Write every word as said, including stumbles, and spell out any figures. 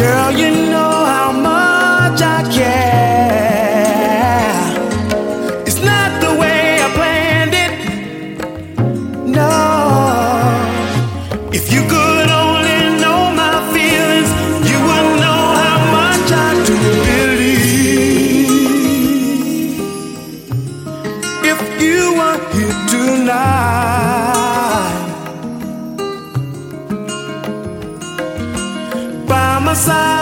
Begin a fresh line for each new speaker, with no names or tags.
Girl, you know how much I care. It's not the way I planned it. No. If you could only know my feelings, you would know how much I do believe. If you were here tonight, by my side,